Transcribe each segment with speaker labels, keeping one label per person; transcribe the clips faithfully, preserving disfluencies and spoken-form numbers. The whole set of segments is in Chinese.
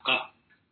Speaker 1: 告。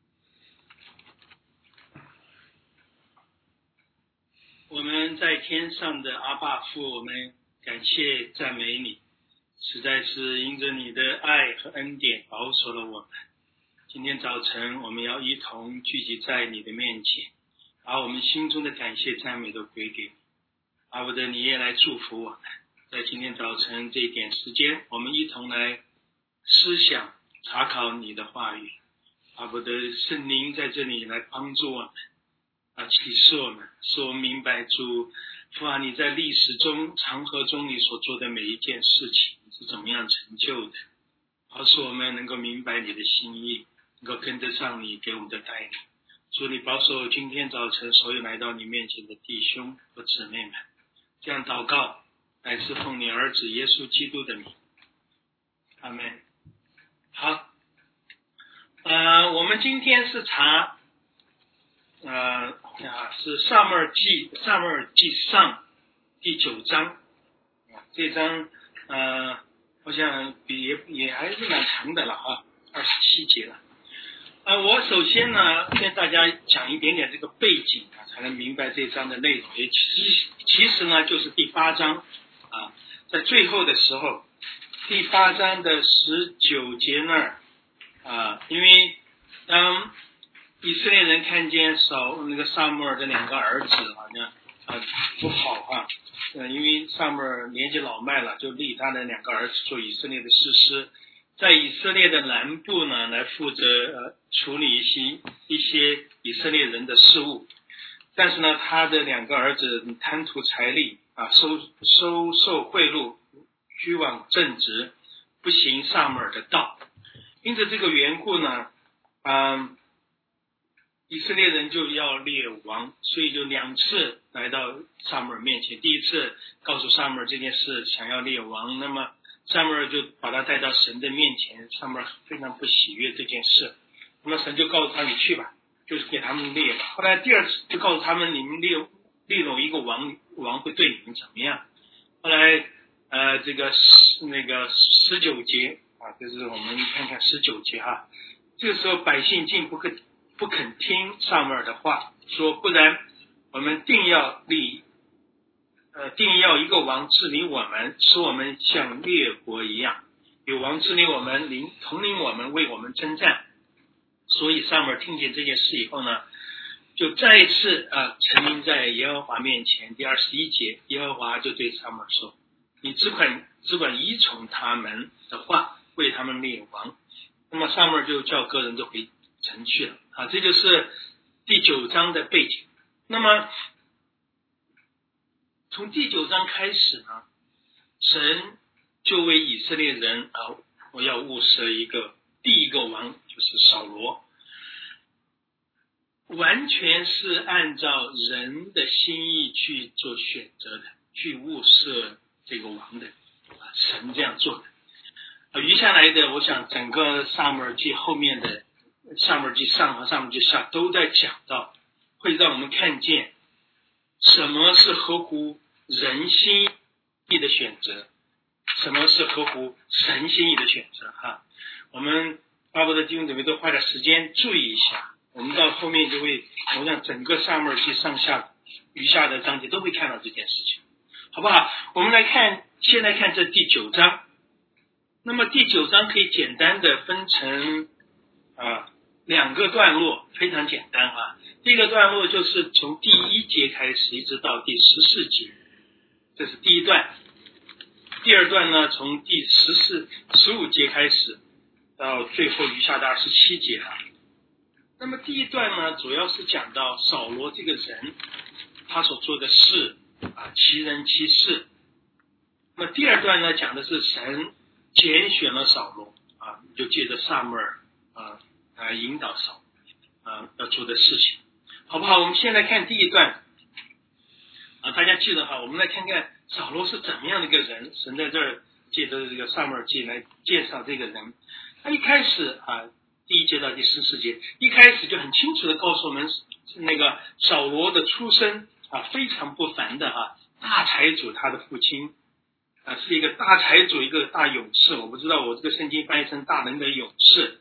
Speaker 1: 我们在天上的阿爸父，我们感谢赞美你，实在是因着你的爱和恩典保守了我们。今天早晨我们要一同聚集在你的面前，把我们心中的感谢赞美都归给你。巴不得你也来祝福我们，在今天早晨这一点时间，我们一同来思想查考你的话语。巴不得圣灵在这里来帮助我们啊，启示我们，使我们明白主父啊，你在历史中长河中你所做的每一件事情是怎么样成就的，好使我们能够明白你的心意，能够跟得上你给我们的带领。主你保守今天早晨所有来到你面前的弟兄和姊妹们，这样祷告乃是奉你儿子耶稣基督的名，阿们。好，呃，我们今天是查呃啊是撒母耳记撒母耳记上第九章啊，这章呃我想比也也还是蛮长的了啊，二十七节了。呃，我首先呢跟大家讲一点点这个背景啊，才能明白这章的内容。也其其实呢就是第八章啊，在最后的时候，第八章的十九节那儿啊，因为当以色列人看见扫那个撒母耳的两个儿子好像啊不好啊，呃，因为撒母耳年纪老迈了，就立他的两个儿子做以色列的士师，在以色列的南部呢来负责呃处理一些一些以色列人的事务，但是呢他的两个儿子贪图财力啊，收收受贿赂，虚妄正直，不行撒母耳的道，因此这个缘故呢嗯以色列人就要列王，所以就两次来到撒母耳面前。第一次告诉撒母耳这件事，想要列王，那么撒母耳就把他带到神的面前，撒母耳非常不喜悦这件事，那么神就告诉他，你去吧，就是给他们列吧。后来第二次就告诉他们，你们列列拢一个王，王会对你们怎么样。后来呃这个那个十九节啊，就是我们看看十九节哈，这个时候百姓竟不肯不肯听撒母耳的话，说不然我们定要立呃定要一个王治理我们，使我们像列国一样，有王治理我们，领统领我们，为我们征战。所以撒母耳听见这件事以后呢，就再一次啊陈明在耶和华面前。第二十一节，耶和华就对撒母耳说，你只管只管依从他们的话，为他们列王。那么撒母耳就叫个人都回城去了啊，这就是第九章的背景。那么从第九章开始呢，神就为以色列人啊，我要物设一个第一个王，就是扫罗，完全是按照人的心意去做选择的，去物设这个王的啊，神这样做的啊。余下来的，我想整个撒母耳记后面的撒母耳记上和撒母耳记下都在讲到，会让我们看见什么是合乎人心意的选择，什么是合乎神心意的选择哈。我们巴不得弟兄姊妹都花点时间注意一下，我们到后面就会，我想整个撒母耳记上下余下的章节都会看到这件事情，好不好？我们来看，先来看这第九章。那么第九章可以简单的分成啊两个段落，非常简单啊。第一个段落就是从第一节开始一直到第十四节，这是第一段。第二段呢，从第十四、十五节开始到最后余下的二十七节啊。那么第一段呢，主要是讲到扫罗这个人，他所做的事啊，其人其事。那么第二段呢，讲的是神拣选了扫罗啊，就借着撒母耳啊啊引导扫啊要做的事情，好不好？我们先来看第一段啊，大家记得哈，我们来看看扫罗是怎么样的一个人。神在这儿借着这个撒母耳记来介绍这个人。他一开始啊，第一节到第十四节，一开始就很清楚的告诉我们，那个扫罗的出身啊非常不凡的哈、啊，大财主他的父亲啊是一个大财主，一个大勇士。我不知道我这个圣经翻译成大能的勇士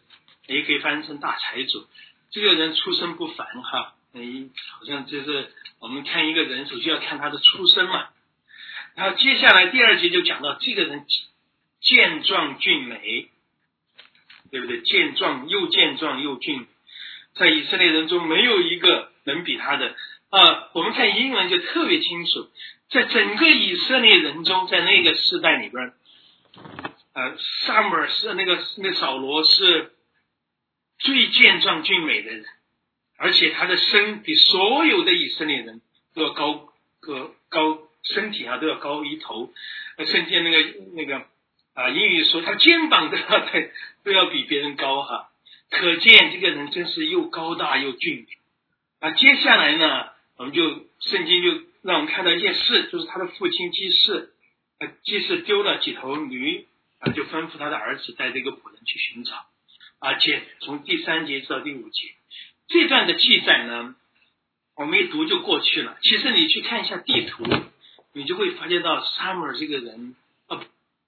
Speaker 1: 也可以翻译成大财主。这个人出身不凡哈，嗯，好像就是我们看一个人首先要看他的出身嘛。然后接下来第二节就讲到这个人健壮俊美，对不对？健壮又健壮又俊美，在以色列人中没有一个能比他的。啊，我们看英文就特别清楚，在整个以色列人中，在那个时代里边，呃，撒母耳是那个那扫罗是最健壮俊美的人，而且他的身比所有的以色列人都要高个高，身体啊都要高一头。呃，圣经那个那个啊，英语说他肩膀都要都要比别人高哈，可见这个人真是又高大又俊美。啊，接下来呢，我们就圣经就让我们看到一件事，就是他的父亲祭司，呃，祭司丢了几头驴，啊，就吩咐他的儿子带这个仆人去寻找，而且从第三节到第五节，这段的记载呢，我们一读就过去了。其实你去看一下地图，你就会发现到撒母耳这个人，啊，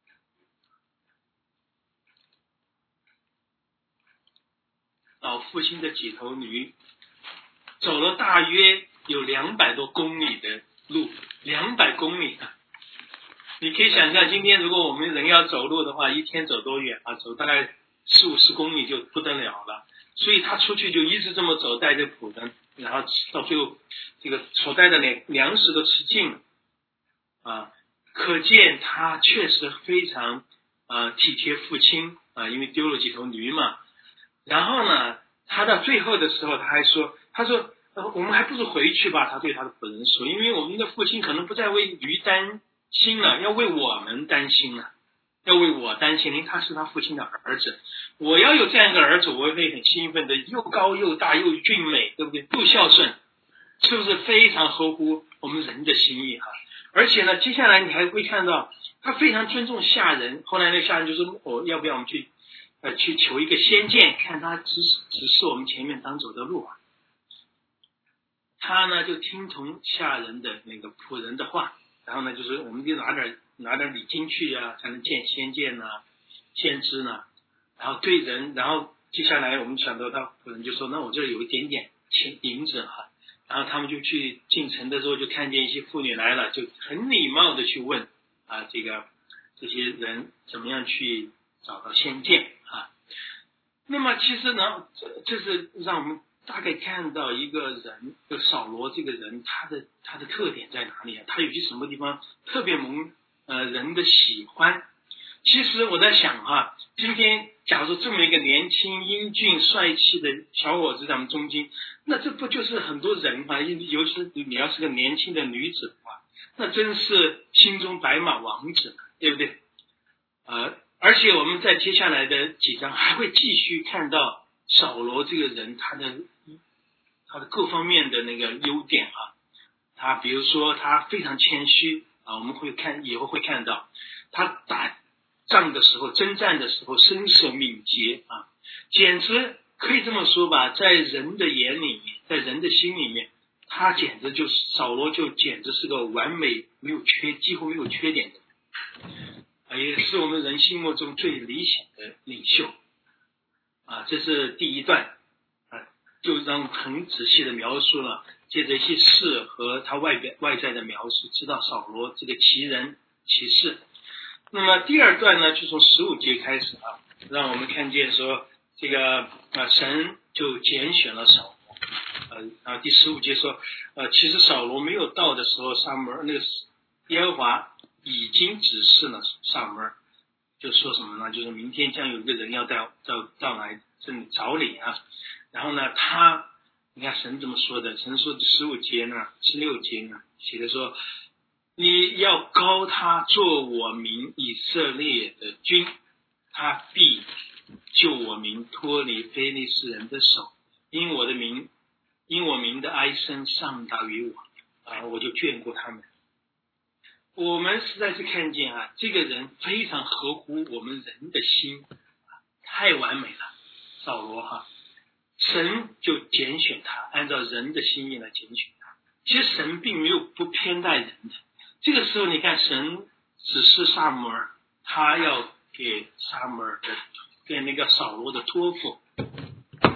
Speaker 1: 老父亲的几头驴，走了大约有两百多公里的路，两百公里啊！你可以想象，今天如果我们人要走路的话，一天走多远啊？走大概四五十公里就不得了了。所以他出去就一直这么走，带着仆人，然后到最后这个所带的粮粮食都吃尽了啊！可见他确实非常啊体贴父亲啊，因为丢了几头驴嘛。然后呢，他到最后的时候，他还说，他说。我们还不如回去吧，他对他的仆人说，因为我们的父亲可能不再为驴担心了，要为我们担心了，要为我担心，因为他是他父亲的儿子。我要有这样一个儿子，我会很兴奋的，又高又大又俊美，对不对？又孝顺，是不是非常合乎我们人的心意哈？而且呢，接下来你还会看到他非常尊重下人。后来那个下人就说，我、哦、要不要我们去呃去求一个先见，看他指指示我们前面当走的路啊？他呢就听从下人的那个仆人的话，然后呢就是我们就拿点拿点礼金去啊，才能见先见呐、啊、先知呢，然后对人，然后接下来我们想到他仆人就说，那我这里有一点点钱银子哈，然后他们就去进城的时候就看见一些妇女来了，就很礼貌的去问啊这个这些人怎么样去找到先见啊。那么其实呢，这这是让我们大概看到一个人，就扫罗这个人，他的他的特点在哪里啊？他有些什么地方特别蒙呃人的喜欢？其实我在想哈、啊，今天假如说这么一个年轻、英俊、帅气的小伙子在我们中间，那这不就是很多人嘛？尤其是你要是个年轻的女子的话，那真是心中白马王子，对不对？呃，而且我们在接下来的几章还会继续看到扫罗这个人，他的他的各方面的那个优点啊，他比如说他非常谦虚啊，我们会看以后会看到他打仗的时候、征战的时候身手敏捷啊，简直可以这么说吧，在人的眼里面，在人的心里面，他简直就是扫罗就简直是个完美没有缺几乎没有缺点的人，也是我们人心目中最理想的领袖啊。这是第一段啊，就让很仔细的描述了，借着一些事和他外表外在的描述，知道扫罗这个奇人奇事。那么第二段呢，就从十五节开始啊，让我们看见说这个啊神就拣选了扫罗，呃啊第十五节说，呃其实扫罗没有到的时候，撒母耳那个耶和华已经指示了撒母耳，就说什么呢？就是明天将有一个人要到到到来这里找你啊。然后呢，他你看神怎么说的？神说十五节呢，十六节呢，写的说，你要膏他做我民以色列的君，他必救我民脱离非利士人的手，因我的名，因我民的哀声上达于我啊，我就眷顾他们。我们实在是看见啊，这个人非常合乎我们人的心，太完美了。扫罗哈，神就拣选他，按照人的心意来拣选他。其实神并没有不偏待人的。这个时候你看，神指示撒母耳，他要给撒母耳的给那个扫罗的托付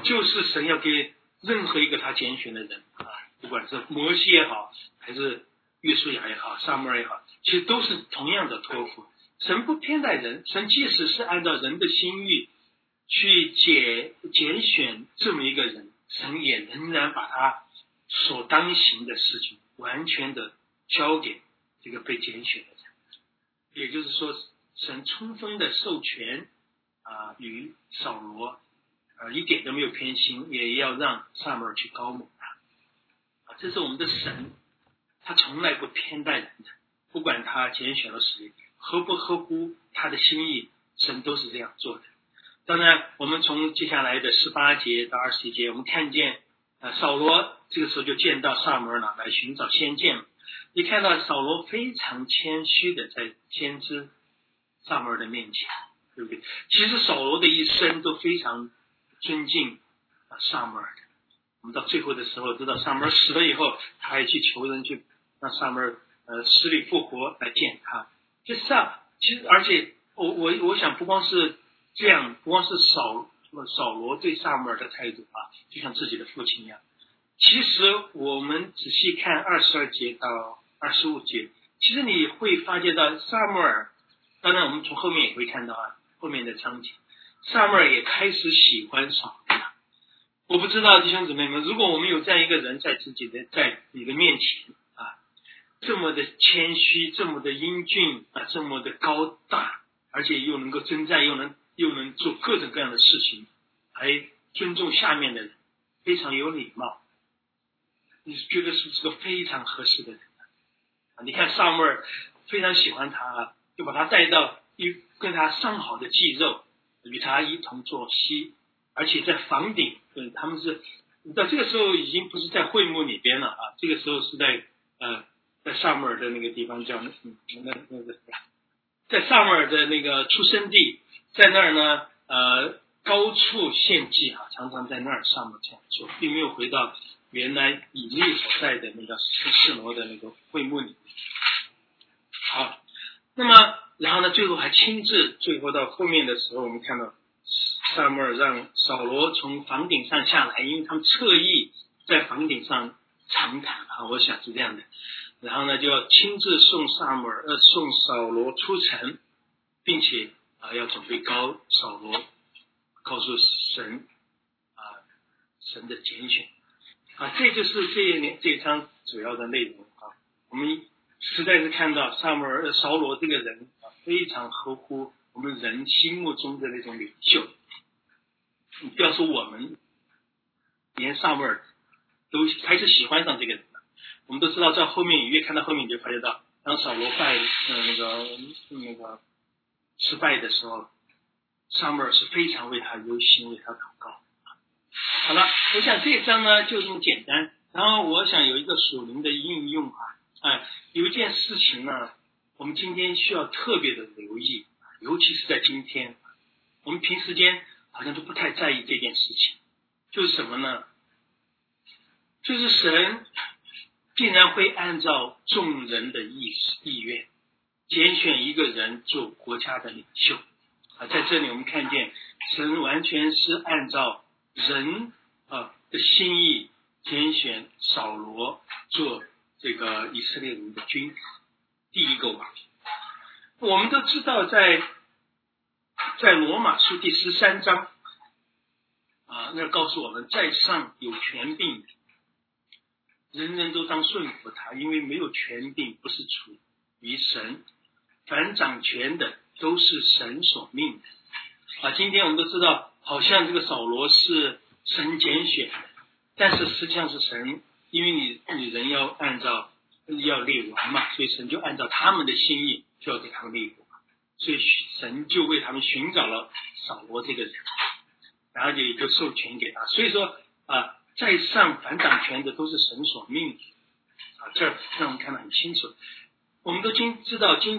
Speaker 1: 就是神要给任何一个他拣选的人啊，不管是摩西也好，还是约书亚也好，撒母耳也好，其实都是同样的托付。神不偏待人，神即使是按照人的心意去拣拣选这么一个人，神也仍然把他所当行的事情完全的交给这个被拣选的人。也就是说，神充分的授权啊，与扫罗啊一点都没有偏心，也要让撒母耳去膏抹他啊，这是我们的神，他从来不偏待人的，不管他拣选了谁，合不合乎他的心意，神都是这样做的。当然，我们从接下来的十八节到二十一节，我们看见呃扫罗这个时候就见到撒母耳了，来寻找先见。你看到扫罗非常谦虚的在先知撒母耳的面前，对不对？其实扫罗的一生都非常尊敬啊撒母耳的。我们到最后的时候知道撒母耳死了以后，他还去求人去让撒母耳呃死里复活来见他。这上其实而且我我我想不光是这样，不光是扫扫罗对撒母耳的态度啊，就像自己的父亲一样。其实我们仔细看二十二节到二十五节，其实你会发觉到撒母耳，当然我们从后面也会看到啊，后面的场景，撒母耳也开始喜欢扫罗。我不知道弟兄姊妹们，如果我们有这样一个人在自己的在你的面前啊，这么的谦虚，这么的英俊啊，这么的高大，而且又能够征战，又能又能做各种各样的事情，还尊重下面的人，非常有礼貌，你觉得是不是个非常合适的人啊？你看撒母耳非常喜欢他，就把他带到一跟他上好的祭肉，与他一同作息，而且在房顶，嗯，他们是到这个时候已经不是在会幕里边了啊，这个时候是在呃在撒母耳的那个地方叫嗯那那个在撒母耳的那个出生地，在那儿呢呃高处献祭啊，常常在那儿撒母耳这样做，并没有回到原来以利所在的那个示罗的那个会幕里面。好，那么然后呢，最后还亲自，最后到后面的时候，我们看到撒母耳让扫罗从房顶上下来，因为他们侧翼在房顶上长谈啊，我想是这样的。然后呢，就要亲自送撒母耳呃送扫罗出城，并且啊要准备高扫罗，告诉神啊神的拣选。啊，这就是这一年这一章主要的内容啊。我们实在是看到撒母耳扫罗这个人啊，非常合乎我们人心目中的那种领袖。你不要说我们，连撒母耳都开始喜欢上这个人了。我们都知道，在后面越看到后面，你就发觉到，当扫罗败呃那个那个失败的时候，撒母耳是非常为他忧心，为他祷告。好了，我想这一章呢就这么简单。然后我想有一个属灵的应用啊，哎，有一件事情呢，我们今天需要特别的留意，尤其是在今天，我们平时间好像都不太在意这件事情，就是什么呢？就是神竟然会按照众人的意意愿，拣选一个人做国家的领袖啊。在这里我们看见神完全是按照人啊的心意拣选扫罗做这个以色列人的君主，第一个王。我们都知道在在罗马书第十三章啊，那告诉我们在上有权柄，人人都当顺服他，因为没有权柄不是出于神，凡掌权的都是神所命的啊。今天我们都知道，好像这个扫罗是神拣选的，但是实际上是神，因为你你人要按照要立王嘛，所以神就按照他们的心意就要给他们立国，所以神就为他们寻找了扫罗这个人，然后也就授权给他。所以说啊，在上凡掌权的都是神所命的啊，这让我们看得很清楚。我们都今知道今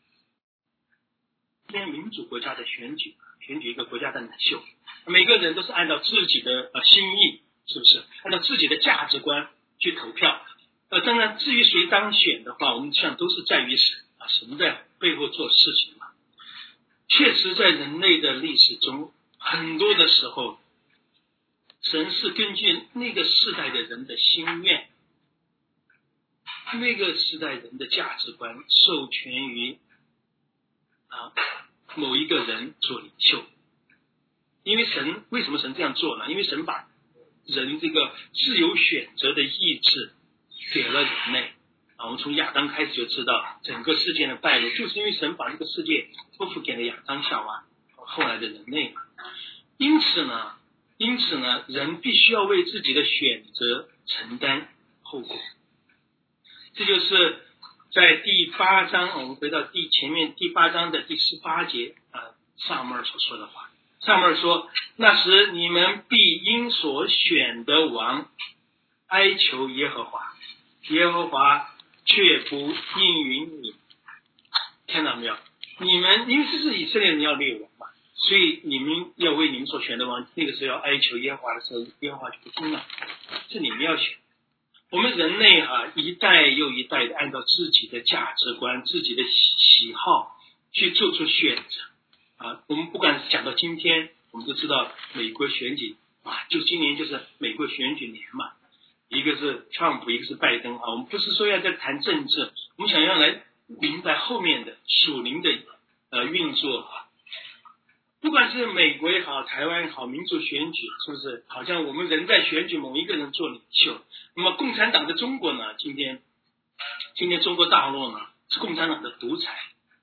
Speaker 1: 天民主国家的选举，选举一个国家的领袖，每个人都是按照自己的呃心意，是不是按照自己的价值观去投票？呃，当然至于谁当选的话，我们想都是在于神啊，神在背后做事情嘛。确实在人类的历史中，很多的时候神是根据那个世代的人的心愿，那个时代人的价值观授权于啊某一个人做领袖。因为神为什么神这样做呢？因为神把人这个自由选择的意志给了人类啊。我们从亚当开始就知道，整个世界的败落就是因为神把这个世界托付给了亚当夏娃后来的人类嘛。因此呢因此呢人必须要为自己的选择承担后果。这就是在第八章，我们回到第前面第八章的第十八节啊，撒母耳所说的话。撒母耳说，那时你们必因所选的王哀求耶和华，耶和华却不应允你。看到没有？你们因为这是以色列人要立王嘛，所以你们要为你们所选的王，那个时候要哀求耶和华的时候，耶和华就不听了。是你们要选。我们人类啊，一代又一代的按照自己的价值观、自己的喜好去做出选择啊。我们不管是讲到今天，我们都知道美国选举啊，就今年就是美国选举年嘛，一个是 Trump， 一个是拜登啊。我们不是说要在谈政治，我们想要来明白后面的属灵的呃运作啊。不管是美国也好，台湾也好，民主选举是不是好像我们人在选举某一个人做领袖？那么共产党的中国呢？今天今天中国大陆呢是共产党的独裁。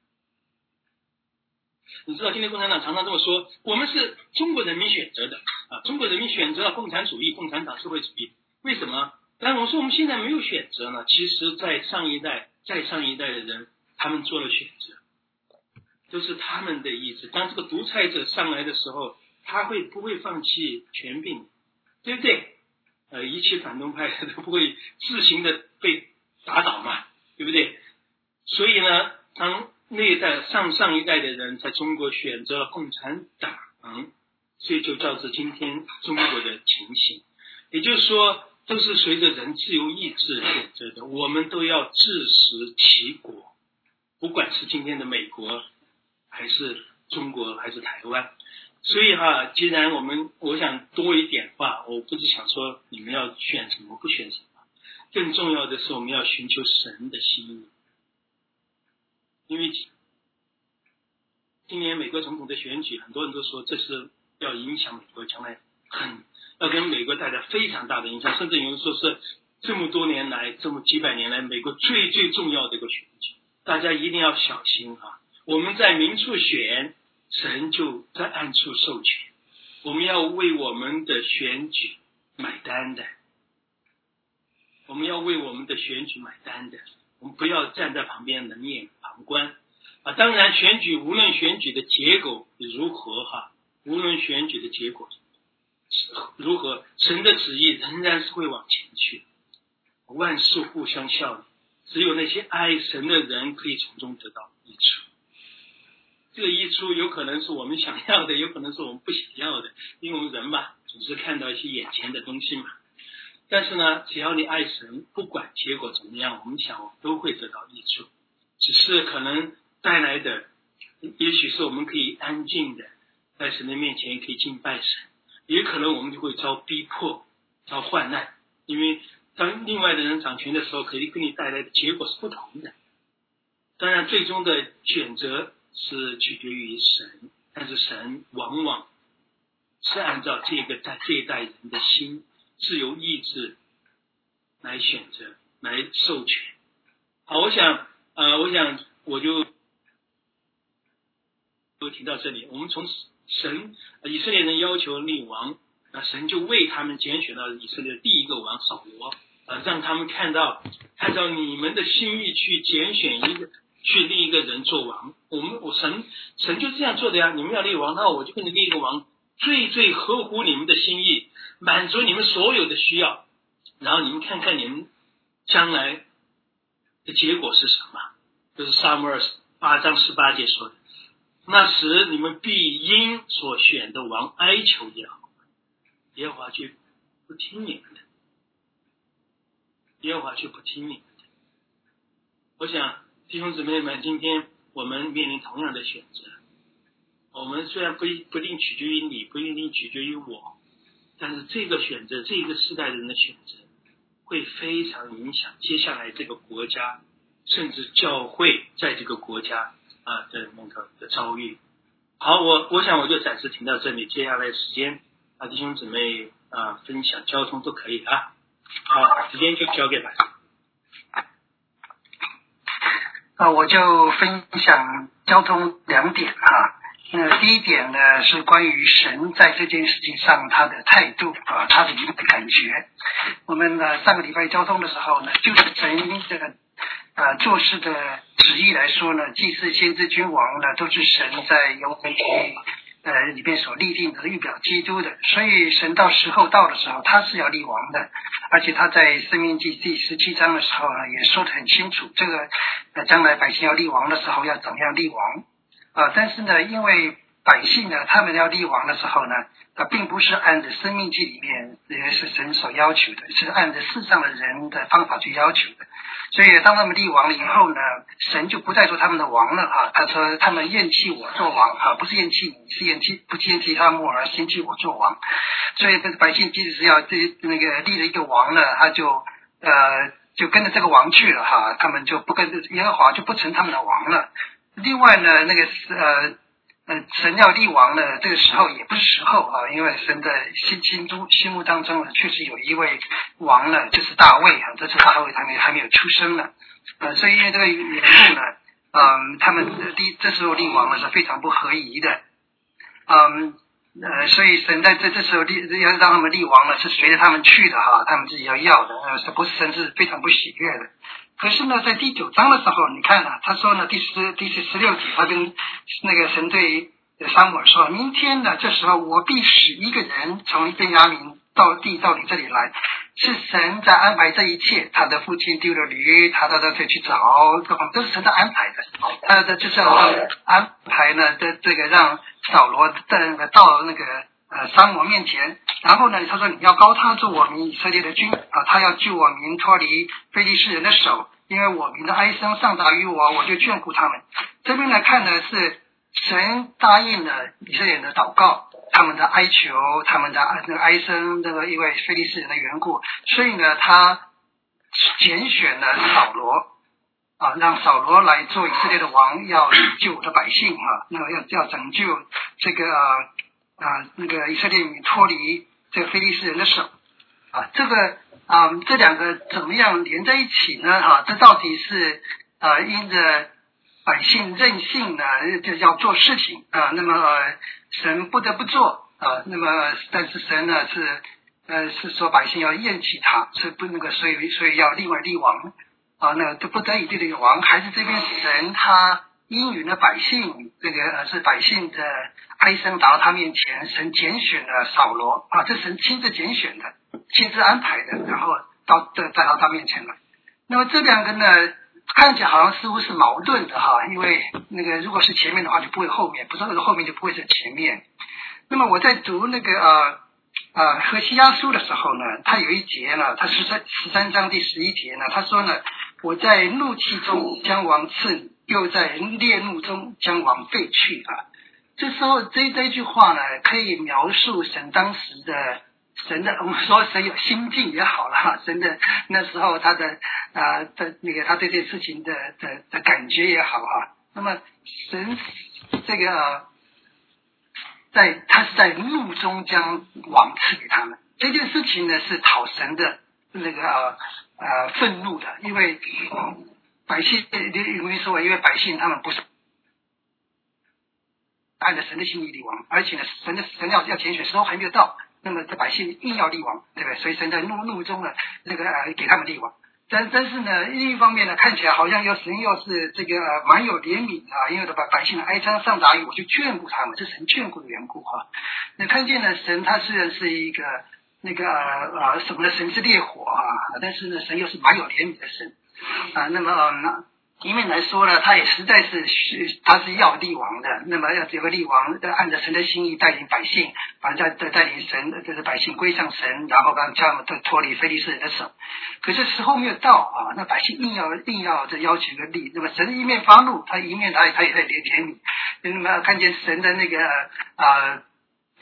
Speaker 1: 你知道今天共产党常常这么说，我们是中国人民选择的啊，中国人民选择了共产主义、共产党社会主义。为什么？但我说我们现在没有选择呢？其实在上一代、再上一代的人，他们做了选择。都是他们的意志。当这个独裁者上来的时候，他会不会放弃权柄？对不对？呃，一切反动派都不会自行的被打倒嘛，对不对？所以呢，当那一代上上一代的人在中国选择了共产党，所以就导致今天中国的情形。也就是说，都是随着人自由意志选择的，我们都要自食其果。不管是今天的美国，还是中国，还是台湾。所以哈，既然我们我想多一点话，我不是想说你们要选什么不选什么，更重要的是我们要寻求神的心意。因为今年美国总统的选举，很多人都说这是要影响美国将来，很要跟美国带来非常大的影响，甚至有人说是这么多年来这么几百年来美国最最重要的一个选举，大家一定要小心啊。我们在明处选，神就在暗处授权。我们要为我们的选举买单的，我们要为我们的选举买单的，我们不要站在旁边冷眼旁观啊！当然，选举无论选举的结果如何哈，无论选举的结果如何，神的旨意仍然是会往前去，万事互相效力，只有那些爱神的人可以从中得到益处。这个益处有可能是我们想要的，有可能是我们不想要的，因为我们人嘛，总是看到一些眼前的东西嘛。但是呢，只要你爱神，不管结果怎么样，我们想都会得到益处。只是可能带来的，也许是我们可以安静的在神的面前可以敬拜神，也可能我们就会遭逼迫、遭患难，因为当另外的人掌权的时候，可以给你带来的结果是不同的。当然，最终的选择是取决于神，但是神往往是按照这个在这一代人的心自由意志来选择，来授权。好，我想呃，我想我就都提到这里。我们从神以色列人要求立王，那神就为他们拣选到以色列的第一个王扫罗，呃，让他们看到按照你们的心意去拣选一个。去立一个人做王，我们我神神就这样做的呀。你们要立王，那我就给你立一个王，最最合乎你们的心意，满足你们所有的需要。然后你们看看你们将来的结果是什么？就是撒母耳八章十八节说的。那时你们必因所选的王哀求耶和华，耶和华却不听你们的，耶和华却不听你们的。我想。弟兄姊妹们，今天我们面临同样的选择。我们虽然不不一定取决于你，不一定取决于我， 但是这个选择，这个世代人的选择，会非常影响接下来这个国家，甚至教会在这个国家啊的那个的遭遇。好，我我想我就暂时停到这里，接下来的时间啊，弟兄姊妹啊分享交通都可以啊。好，时间就交给白。
Speaker 2: 啊，我就分享交通两点哈。那第一点呢是关于神在这件事情上他的态度啊，他的一个感觉。我们呢上个礼拜交通的时候呢，就是神这个呃做事的旨意来说呢，祭司、先知、君王呢，都是神在永恒主义呃里面所立定的预表基督的，所以神到时候到的时候，他是要立王的，而且他在申命记第十七章的时候呢，也说得很清楚，这个呃将来百姓要立王的时候要怎么样立王啊、呃？但是呢，因为百姓呢，他们要立王的时候呢，呃，并不是按着申命记里面也是神所要求的，是按着世上的人的方法去要求的。所以当他们立王了以后呢，神就不再做他们的王了啊！他说他们厌弃我做王啊，不是厌弃你，是厌弃不厌弃他们而嫌弃我做王。所以百姓即使是要这那个立了一个王呢，他就呃就跟着这个王去了哈，他们就不跟耶和华就不成他们的王了。另外呢，那个呃。呃，神要立王呢，这个时候也不是时候啊，因为神的心心中心目当中呢，确实有一位王呢，就是大卫啊，这次大卫还没还没有出生呢，呃，所以因为这个缘故呢，嗯，他们立这时候立王呢是非常不合宜的，嗯，呃，所以神在这这时候立要让他们立王呢，是随着他们去的哈，他们自己要要的，呃，是不是神是非常不喜悦的。可是呢，在第九章的时候，你看啊，他说呢，第十、第十十六节，他跟那个神对撒母耳说：“明天呢，这时候我必使一个人从便雅悯到地到你这里来，是神在安排这一切。他的父亲丢了驴，他到这里去找，各方都是神在安排的。他的就是要安排呢，这这个让扫罗的到那个呃撒母耳面前。”然后呢，他说你要膏他做我民以色列的君啊，他要救我民脱离非利士人的手，因为我民的哀声上达于我，我就眷顾他们。这边来看呢，是神答应了以色列人的祷告，他们的哀求，他们的那个哀声，那个因为非利士人的缘故，所以呢，他拣选了扫罗啊，让扫罗来做以色列的王，要救我的百姓啊，那要要拯救这个啊那个以色列民脱离这个非利士人的手啊，这个啊这两个怎么样连在一起呢？啊，这到底是啊因着百姓任性呢，就要做事情啊，那么、呃、神不得不做啊，那么但是神呢是呃是说百姓要厌弃他，是不那个所以所以要另外立王啊，那就不得已立了王，还是这边神他应允了百姓，这个呃是百姓的哀声达到他面前，神拣选了扫罗啊，这神亲自拣选的，亲自安排的，然后到带到他面前来。那么这两个呢，看起来好像似乎是矛盾的哈，因为那个如果是前面的话就不会后面，不是后面就不会是前面。那么我在读那个呃呃何西阿书的时候呢，他有一节呢，他十三十三章第十一节呢，他说呢，我在怒气中将王赐你，又在烈怒中将王废去啊。这时候这这句话呢，可以描述神当时的神的，我们说神有心境也好了，神的那时候他的啊、呃、的那个他对这事情的的的感觉也好哈。那么神这个在他是在怒中将王赐给他们，这件事情呢是讨神的那个呃呃愤怒的，因为百姓因为说因为百姓他们不是按照神的心意立王，而且呢神的神要要拣选时候还没有到，那么这百姓硬要立王，对不对？所以神在怒怒中呢那个呃给他们立王。但但是呢，另一方面呢，看起来好像又神又是这个蛮有怜悯啊，因为把百姓的哀伤上达于我，就眷顾他们，这是神眷顾的缘故哈。那看见呢，神他虽然是一个那个呃什么呢？神是烈火啊，但是呢，神又是蛮有怜悯的神啊。那么呃一面来说呢，他也实在是他是要立王的，那么要这个立王按照神的心意带领百姓，反正带带领神，就是百姓归向神，然后让他们脱离非利士人的手。可是时候没有到啊，那百姓硬要硬要这要求个立，那么神一面发怒，他一面他他也在怜怜悯，那么看见神的那个啊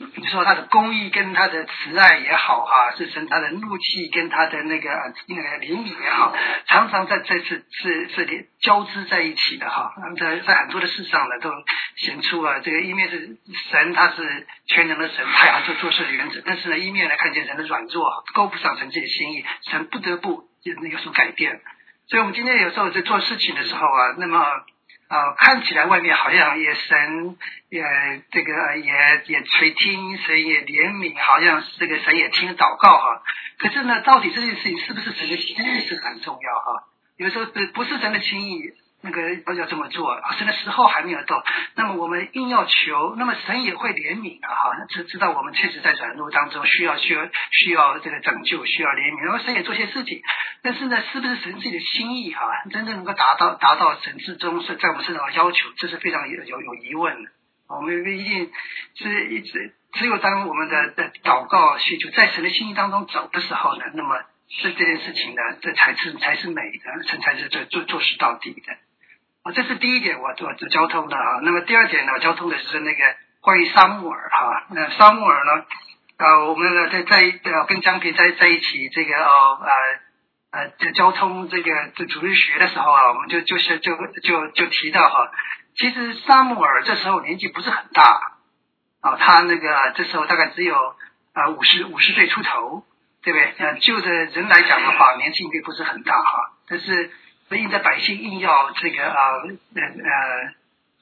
Speaker 2: 你说他的公义跟他的慈爱也好啊，是神他的怒气跟他的那个那个怜悯也好，常常在这次是是是交织在一起的哈。在在很多的事上呢，都显出啊，这个一面是神他是全能的神，他要做做事的原则，但是呢，一面呢看见人的软弱，够不上神自己的心意，神不得不有所改变。所以我们今天有时候在做事情的时候啊，那么。啊，看起来外面好像也神也这个也也垂听，神也怜悯，好像这个神也听祷告哈。可是呢，到底这件事情是不是神的心意是很重要哈？有时候不是神的心意，那个要要这么做，神的时候还没有到，那么我们硬要求，那么神也会怜悯的哈，知知道我们确实在软弱当中需要需要需要这个拯救，需要怜悯，然后神也做些事情。但是呢，是不是神自己的心意哈，真正能够达到达到神至终是在我们身上的要求，这是非常有有有疑问的。我们一定是一直只有当我们的的祷告需求在神的心意当中走的时候呢，那么这这件事情呢，这才是才是美的，神才是做做做事到底的。啊，这是第一点，我做交通的啊。那么第二点呢，交通的是那个关于撒母耳哈。那撒母耳呢，呃，我们呢在在呃跟张平在在一起这个哦呃呃交通这个这主日学的时候啊，我们就就是就就就提到哈，其实撒母耳这时候年纪不是很大啊，他那个这时候大概只有啊五十五十岁出头，对不对？呃，就着人来讲的话，年纪并不是很大哈，但是。因着百姓硬要这个呃呃呃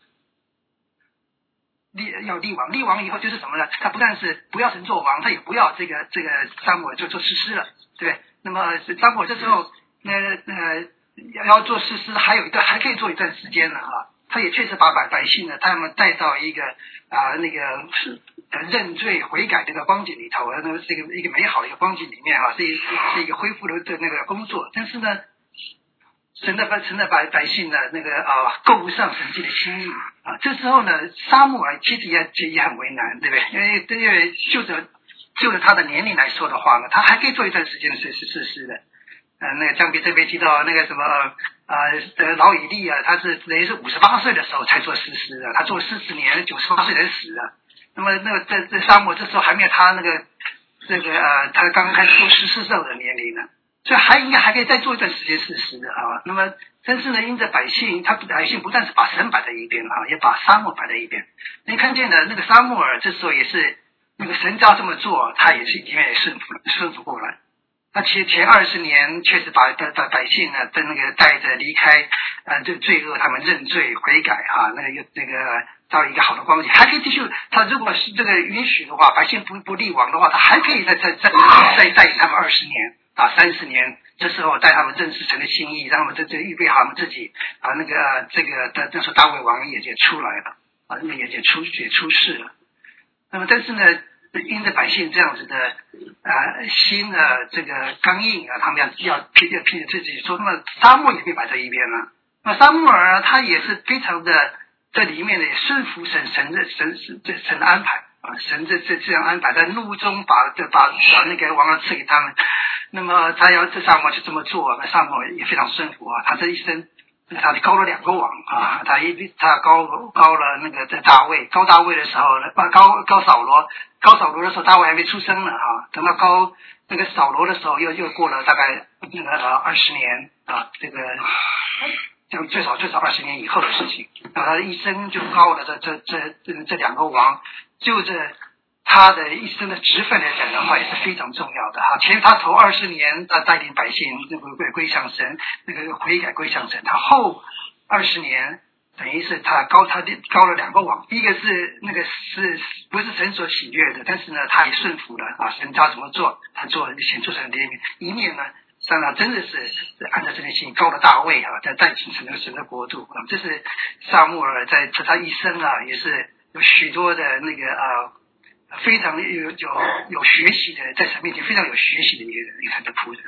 Speaker 2: 立要立王，立王以后就是什么呢？他不但是不要神做王，他也不要这个这个撒母耳就做士师了，对不对？那么撒母耳这时候呃呃要做士师，还有一段还可以做一段时间呢啊。他也确实把百百姓呢，他们带到一个啊、呃、那个是认罪悔改这个光景里头，那么是一个一个美好的一个光景里面啊，是一是一个恢复的的那个工作，但是呢。神的神的百百姓呢，那个啊，够不上神自己的心意啊。这时候呢，撒母耳其实也也很为难，对不对？因为因为就着就着他的年龄来说的话呢，他还可以做一段时间的事事事师的。呃，那个江边这边提到那个什么啊呃老以利啊，他是等于是五十八岁的时候才做士师的，他做四十年，九十八岁才死的。那么那个这这撒母耳这时候还没有他那个这个呃他刚刚开始做士师时候的年龄呢。所以还应该还可以再做一段时间事实的啊。那么，但是呢，因着百姓，他百姓不但是把神摆在一边啊，也把撒母耳摆在一边。你看见了那个撒母耳，这时候也是那个神要这么做，他也是因为顺服顺服过来。他前前二十年确实把把百姓呢，在那个带着离开呃这罪恶，他们认罪悔改啊，那个那个到一个好的光景，还可以继续。他如果是这个允许的话，百姓不不立王的话，他还可以再再再再带领他们二十年。啊，三十年，这时候带他们认识神的心意，让他们这这预备好他们自己啊，那个这个的那时候大卫王也也出来了啊，那也也出也出世了。那么，但是呢，因着百姓这样子的啊心的这个刚硬啊，他们要要拼要拼自己说，那么撒母耳也被摆在一边了。那撒母耳他也是非常的在里面呢，也顺服神神的神这神的安排。啊，神这这这样安排，在怒中把这把把那个王儿赐给他们，那么他要这撒母耳就这么做，那撒母耳也非常顺服啊。他这一生，他高了两个王啊，他一他高高了那个在大卫，高大卫的时候呢，高高扫罗，高扫罗的时候大卫还没出生呢啊，等到高那个扫罗的时候，又又过了大概那个二十年啊，这个。就最少最少二十年以后的事情，那他一生就高了这这这这这两个王，就这他的一生的职分来讲的话，也是非常重要的哈。前他头二十年，他带领百姓那个归归向神，那个悔改归向神。他后二十年，等于是他高他高了两个王，第一个是那个是不是神所喜悦的，但是呢，他也顺服了啊，神叫怎么做，他做显出神的怜悯。一面呢。当然真的是按照这类心高的大卫啊，在带领神的神的国度啊，这是撒母耳在他一生啊，也是有许多的那个啊，非常有有有学习的，在神面前非常有学习的一个一个神的仆人。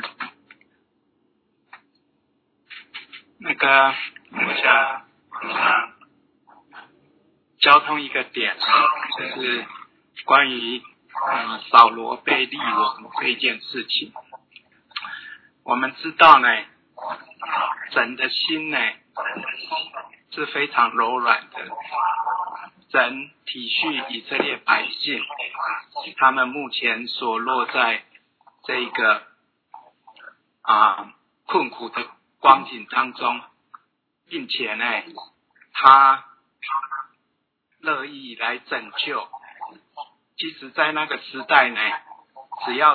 Speaker 3: 那个我想啊，交通一个点，就是关于啊扫罗被立王这件事情。我们知道呢，神的心呢是非常柔软的， 神体恤以色列百姓，他们目前所落在这个啊困苦的光景当中，并且呢，他乐意来拯救。即使在那个时代呢，只要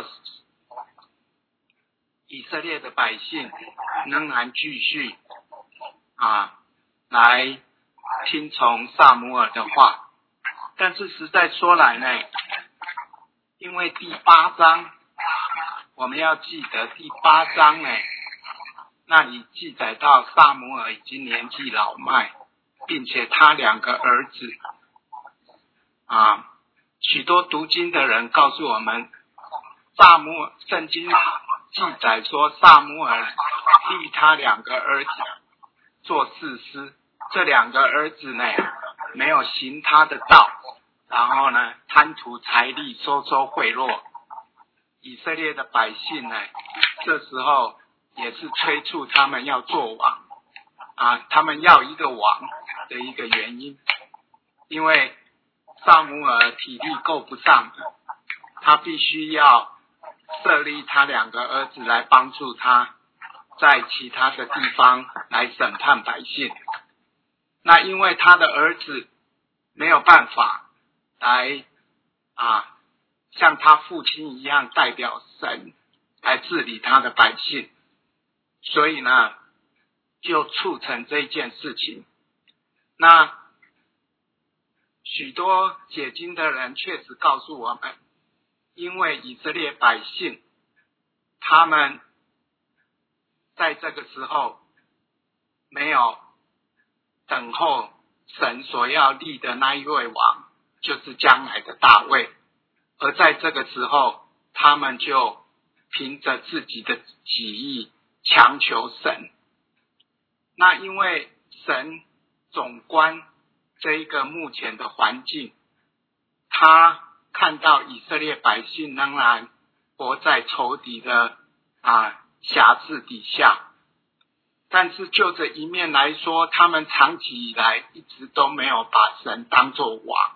Speaker 3: 以色列的百姓仍然继续啊来听从撒母耳的话，但是实在说来呢，因为第八章我们要记得第八章呢，那里记载到撒母耳已经年纪老迈，并且他两个儿子啊，许多读经的人告诉我们，撒母耳圣经记载说撒母耳立他两个儿子做士师，这两个儿子呢没有行他的道，然后呢贪图财力，收收贿赂。以色列的百姓呢，这时候也是催促他们要做王啊，他们要一个王的一个原因，因为撒母耳体力够不上，他必须要设立他两个儿子来帮助他在其他的地方来审判百姓。那因为他的儿子没有办法来啊像他父亲一样代表神来治理他的百姓，所以呢就促成这件事情。那许多解经的人确实告诉我们，因为以色列百姓他们在这个时候没有等候神所要立的那一位王，就是将来的大卫，而在这个时候他们就凭着自己的己意强求神。那因为神总观这一个目前的环境，他看到以色列百姓仍然活在仇敌的啊辖制底下，但是就这一面来说，他们长期以来一直都没有把神当作王。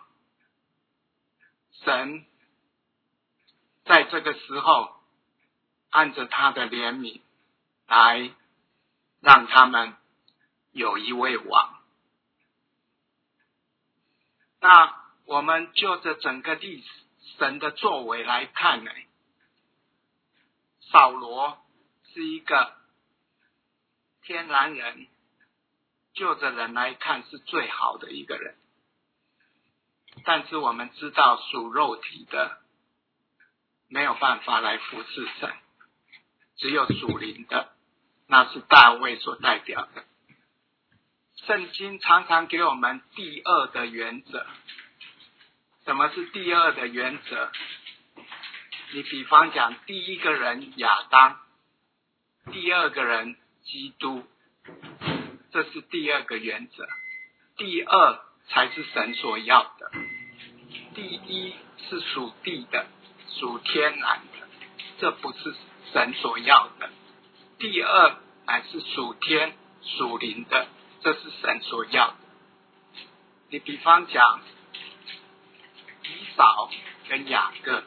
Speaker 3: 神在这个时候按着他的怜悯来让他们有一位王。那我们就着整个历史神的作为来看呢，扫罗是一个天然人，就着人来看是最好的一个人，但是我们知道属肉体的没有办法来服侍神，只有属灵的，那是大卫所代表的。圣经常常给我们第二的原则。什么是第二的原则？你比方讲，第一个人亚当，第二个人基督，这是第二个原则。第二才是神所要的，第一是属地的，属天然的，这不是神所要的。第二乃是属天属灵的，这是神所要的。你比方讲以扫跟雅各，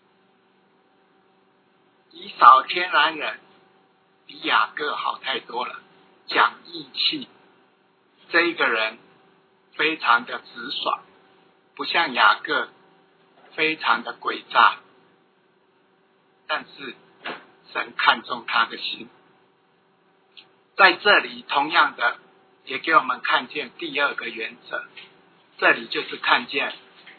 Speaker 3: 以扫天然人比雅各好太多了，讲义气，这一个人非常的直爽，不像雅各非常的诡诈，但是神看重他的心。在这里同样的也给我们看见第二个原则，这里就是看见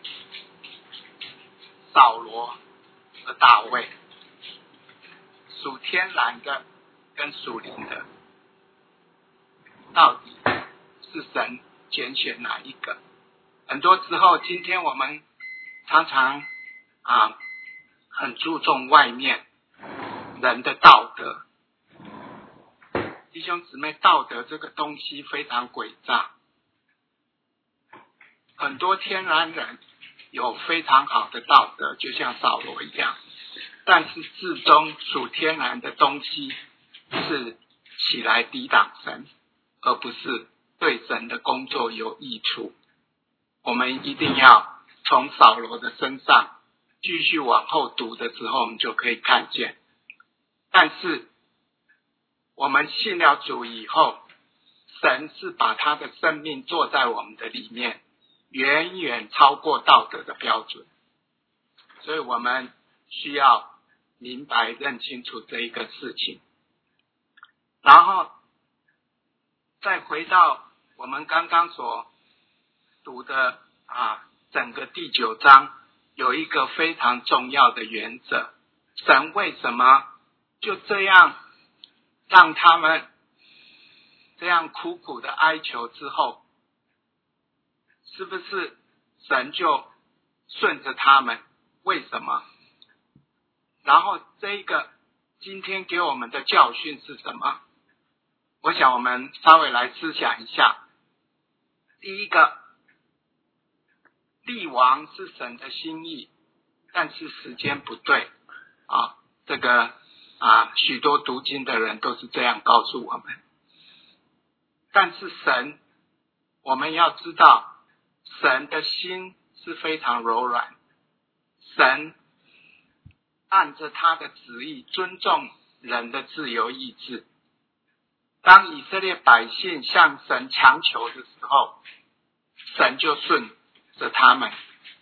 Speaker 3: 扫罗和大卫，属天然的跟属灵的，到底是神拣选哪一个？很多时候今天我们常常啊很注重外面人的道德，弟兄姊妹，道德这个东西非常诡诈，很多天然人有非常好的道德，就像扫罗一样，但是至终属天然的东西是起来抵挡神，而不是对神的工作有益处。 我们一定要从扫罗的身上继续往后读的时候，我们就可以看见。但是我们信了主以后，神是把他的生命做在我们的里面，远远超过道德的标准。所以我们需要明白认清楚这一个事情。然后再回到我们刚刚所读的啊，整个第九章有一个非常重要的原则，神为什么就这样让他们这样苦苦的哀求之后，是不是神就顺着他们？为什么？然后这一个今天给我们的教训是什么？我想我们稍微来思想一下。第一个，立王是神的心意，但是时间不对啊，这个啊，许多读经的人都是这样告诉我们。但是神，我们要知道，神的心是非常柔软，神按着他的旨意尊重人的自由意志。当以色列百姓向神强求的时候，神就顺着他们。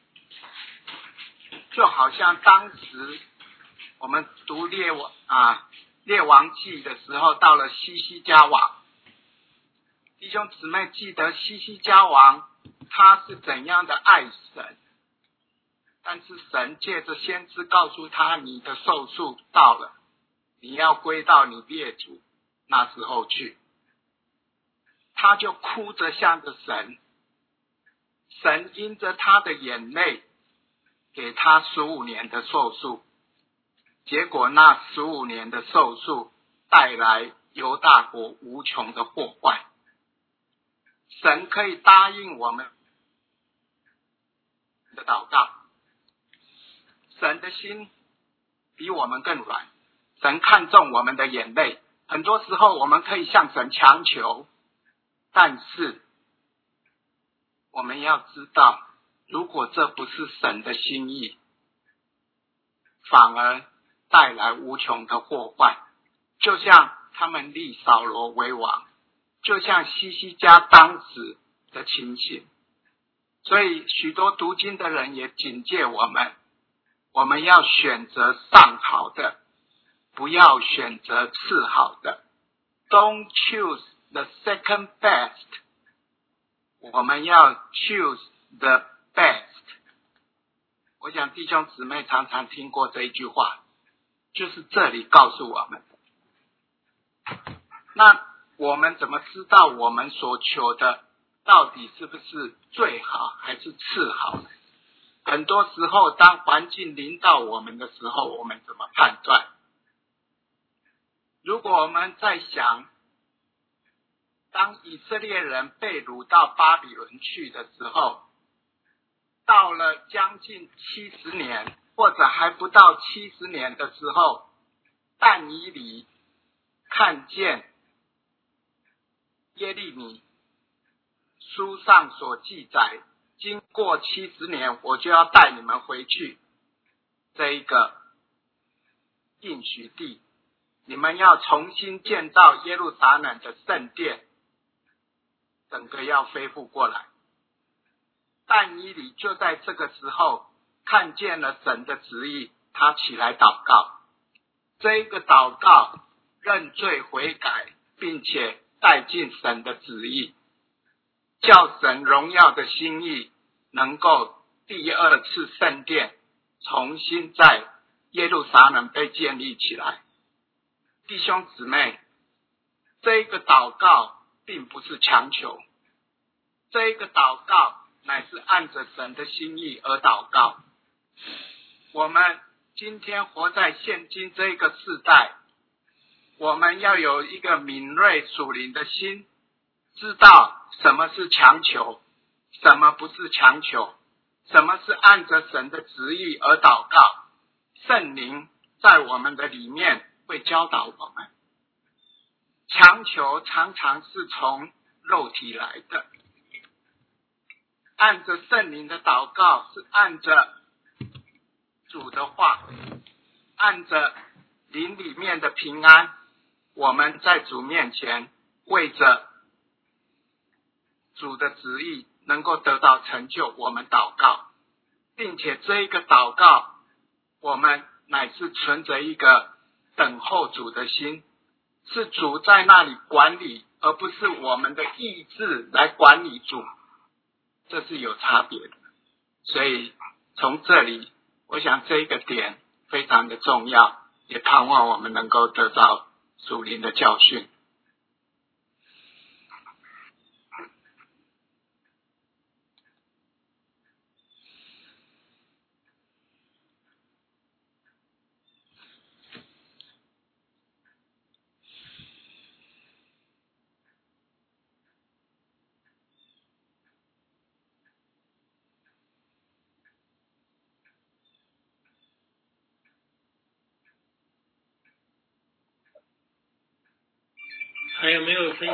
Speaker 3: 就好像当时我们读列王啊列王记的时候，到了西西家王，弟兄姊妹记得西西家王他是怎样的爱神，但是神借着先知告诉他，你的寿数到了，你要归到你列祖那时候去。他就哭着向着神，神因着他的眼泪给他十五年的寿数，结果那十五年的寿数带来犹大国无穷的祸患。神可以答应我们的祷告，神的心比我们更软，神看重我们的眼泪。很多时候我们可以向神强求，但是我们要知道，如果这不是神的心意，反而带来无穷的祸患。就像他们立扫罗为王，就像西西家当时的情形。所以许多读经的人也警戒我们，我们要选择上好的，不要选择次好的。 Don't choose the second best， 我们要 choose the best。 我想弟兄姊妹常常听过这一句话，就是这里告诉我们。那我们怎么知道我们所求的到底是不是最好还是次好呢？很多时候当环境临到我们的时候，我们怎么判断？如果我们在想，当以色列人被掳到巴比伦去的时候，到了将近七十年或者还不到七十年的时候，但以理看见耶利米书上所记载，经过七十年我就要带你们回去这一个应许地，你们要重新建造耶路撒冷的圣殿，整个要恢复过来。但以理就在这个时候看见了神的旨意，他起来祷告。这一个祷告认罪悔改，并且带进神的旨意，叫神荣耀的心意能够第二次圣殿重新在耶路撒冷被建立起来。弟兄姊妹，这一个祷告并不是强求，这一个祷告乃是按着神的心意而祷告。我们今天活在现今这个世代，我们要有一个敏锐属灵的心，知道什么是强求，什么不是强求，什么是按着神的旨意而祷告。圣灵在我们的里面会教导我们，强求常常是从肉体来的。 按着圣灵的祷告，是按着主的话，按着灵里面的平安，我们在主面前为着主的旨意能够得到成就，我们祷告，并且这一个祷告我们乃是存着一个等候主的心，是主在那里管理，而不是我们的意志来管理主，这是有差别的。所以从这里我想这一个点非常的重要，也盼望我们能够得到属灵的教训。
Speaker 1: 还有没有分享？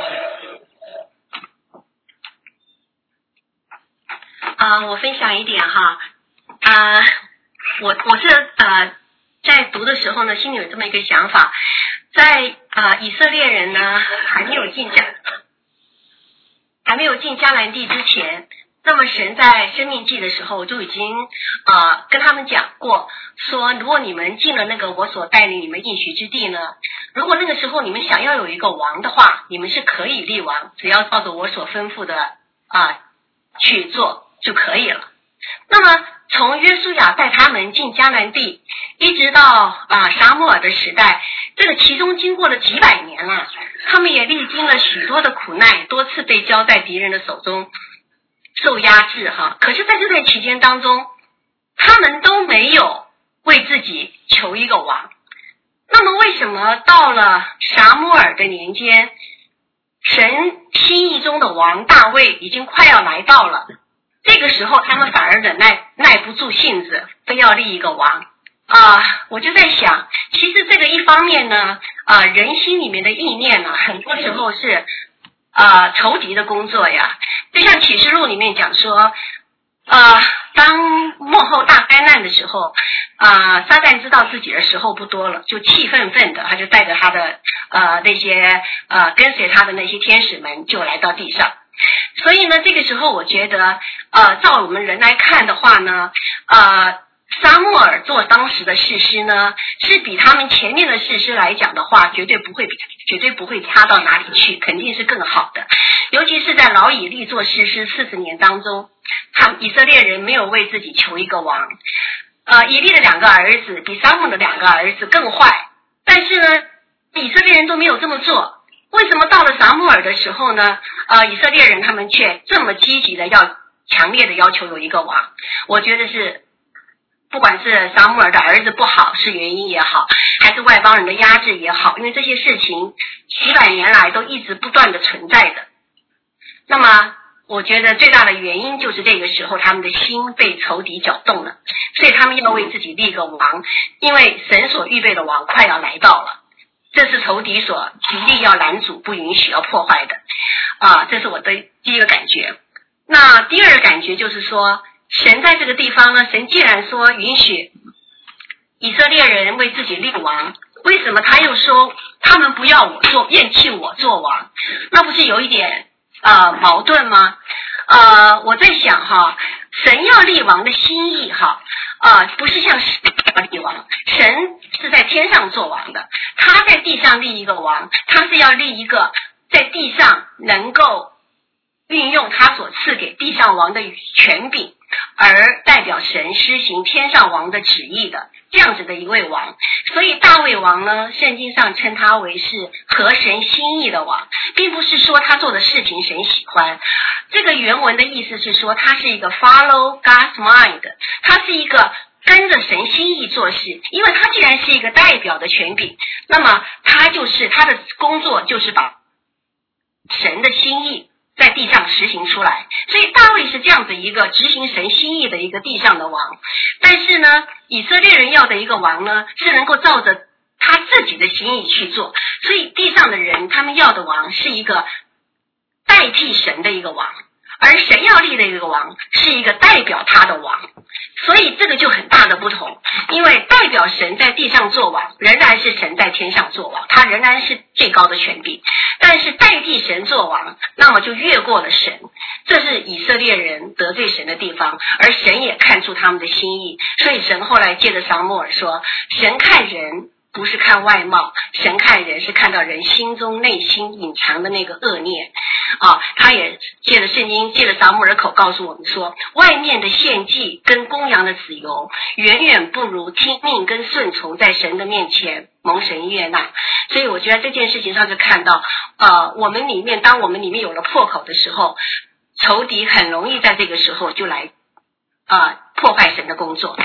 Speaker 4: 啊、呃，我分享一点哈，啊、呃，我我是呃在读的时候呢，心里有这么一个想法，在啊、呃、以色列人呢还没有进迦还没有进迦南地之前，那么神在生命记的时候就已经呃跟他们讲过，说如果你们进了那个我所带领你们应许之地呢，如果那个时候你们想要有一个王的话，你们是可以立王，只要照着我所吩咐的啊、呃、去做就可以了。那么从约书亚带他们进迦南地，一直到啊、呃、撒母耳的时代，这个其中经过了几百年了，他们也历经了许多的苦难，多次被交在敌人的手中受压制哈。可是在这段期间当中，他们都没有为自己求一个王。那么为什么到了撒母耳的年间，神心意中的王大卫已经快要来到了，这个时候他们反而忍耐耐不住性子，非要立一个王啊、呃！我就在想，其实这个一方面呢，啊、呃，人心里面的意念呢，很多时候是啊、呃、仇敌的工作呀。就像启示录里面讲说，呃，当末后大灾难的时候，啊、呃，撒旦知道自己的时候不多了，就气愤愤的，他就带着他的呃那些呃跟随他的那些天使们就来到地上。所以呢，这个时候我觉得，呃，照我们人来看的话呢，呃，撒母耳做当时的士师呢，是比他们前面的士师来讲的话，绝对不会比绝对不会差到哪里去，肯定是更好的。尤其是在老以利做士师四十年当中，他以色列人没有为自己求一个王。呃，以利的两个儿子比撒母的两个儿子更坏，但是呢，以色列人都没有这么做。为什么到了撒母耳的时候呢？呃，以色列人他们却这么积极的要强烈的要求有一个王？我觉得是，不管是撒母耳的儿子不好是原因也好，还是外邦人的压制也好，因为这些事情几百年来都一直不断的存在的。那么我觉得最大的原因就是这个时候他们的心被仇敌搅动了，所以他们要为自己立个王，因为神所预备的王快要来到了。这是仇敌所极力要拦阻、不允许、要破坏的啊！这是我的第一个感觉。那第二个感觉就是说，神在这个地方呢，神既然说允许以色列人为自己立王，为什么他又说他们不要我做，厌弃我做王？那不是有一点呃矛盾吗？呃，我在想哈，神要立王的心意哈，呃，不是像立王，神是在天上做王的，他在地上立一个王，他是要立一个在地上能够运用他所赐给地上王的权柄，而代表神施行天上王的旨意的这样子的一位王。所以大卫王呢，圣经上称他为是合神心意的王，并不是说他做的事情神喜欢。这个原文的意思是说，他是一个 follow God's mind， 他是一个跟着神心意做事，因为他既然是一个代表的权柄，那么他就是他的工作就是把神的心意在地上实行出来。所以大卫是这样子一个执行神心意的一个地上的王。但是呢，以色列人要的一个王呢，是能够照着他自己的心意去做。所以地上的人他们要的王是一个代替神的一个王， 而神要立的一个王是一个代表他的王，所以这个就很大的不同。因为代表神在地上做王，仍然是神在天上做王，他仍然是最高的权柄，但是代替神做王，那么就越过了神。这是以色列人得罪神的地方，而神也看出他们的心意，所以神后来借着撒母耳说，神看人不是看外貌，神看人是看到人心中内心隐藏的那个恶念啊。他也借着圣经，借着撒母耳口告诉我们说，外面的献祭跟公羊的子油远远不如听命跟顺从在神的面前蒙神悦纳。所以我觉得这件事情上就看到呃，我们里面当我们里面有了破口的时候，仇敌很容易在这个时候就来呃破坏神的工作。